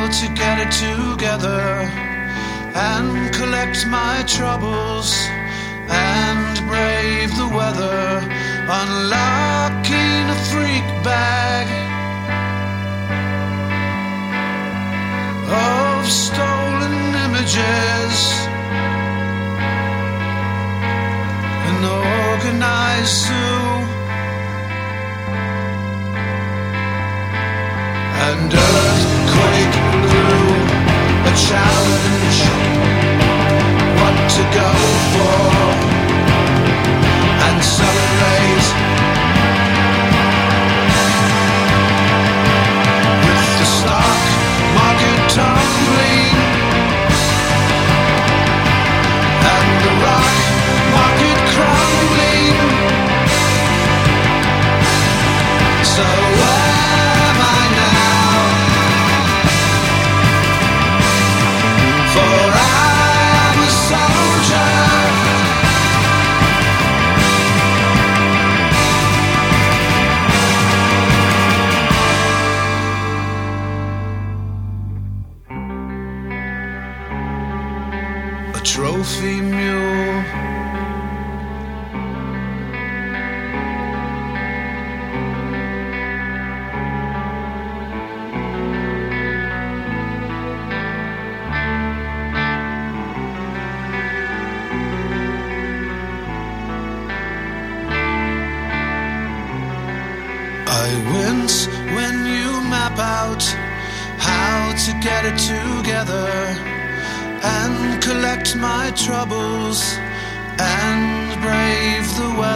to get it together and collect my troubles and brave the weather, unlocking a freak bag of stolen images, an organized zoo, and earthquake grew a challenge, what to go for and celebrate with the stock market tumbling and the rock market crumbling. So where am I now? For I am a soldier. A trophy mule, I wince when you map out how to get it together and collect my troubles and brave the weather.